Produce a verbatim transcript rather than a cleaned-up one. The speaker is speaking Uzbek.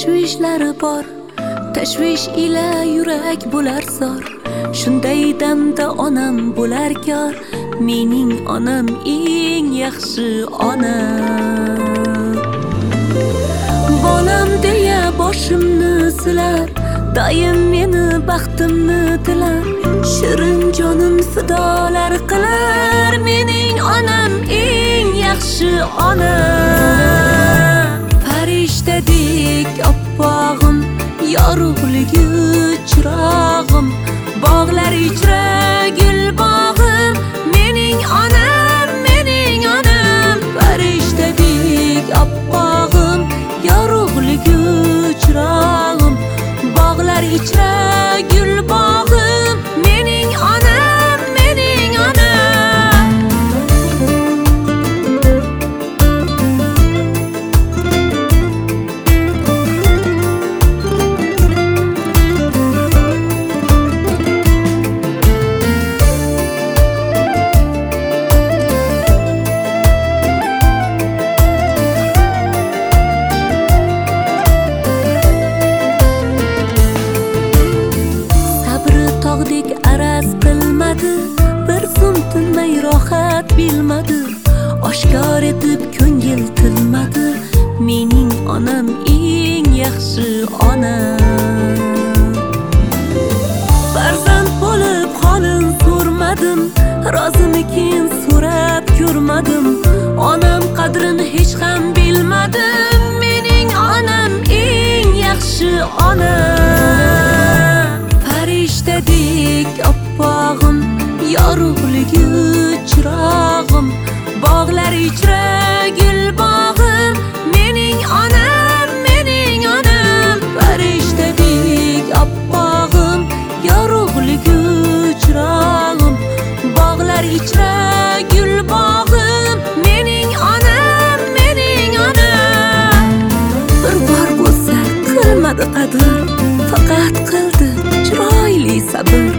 tashvishlari bor, tashvish ila yurak bo'lar zor. Shunday damda onam bo'lar kor, mening onam eng yaxshi ona. Bolam deya boshimni silar, doim meni baxtimni tilar. Shirin jonim fidolar qilar, mening onam eng yaxshi ona. Farishtadek oppog'im, yorug'ligi chirog'im, bog'lar ichra gul bog'im, mening onam, mening onam. Farishtadek oppog'im, yorug'ligi chirog'im, bog'lar ichra gul bog'im, mening onam, mening onam. Tog'dek araz qilmadi, bir zum tinmay rohat bilmadi. Oshkor etib ko'ngil tilmadi, mening onam eng yaxshi ona. Farzand bo'lib holin so'rmadim, rozimikin so'rab ko'rmadim. Onam qadrini hech ham bilmadim, mening onam eng yaxshi ona. Farishtadek oppog'im, yorug'ligi chirog'im, bog'lar ichra gul bog'im, mening onam, mening onam. Farishtadek oppog'im, yorug'ligi chirog'im, bog'lar ichra gul bog'im, mening onam, mening onam. Bir bor bo'lsa qilmadi qadr, faqat qildi chiroyli sabr.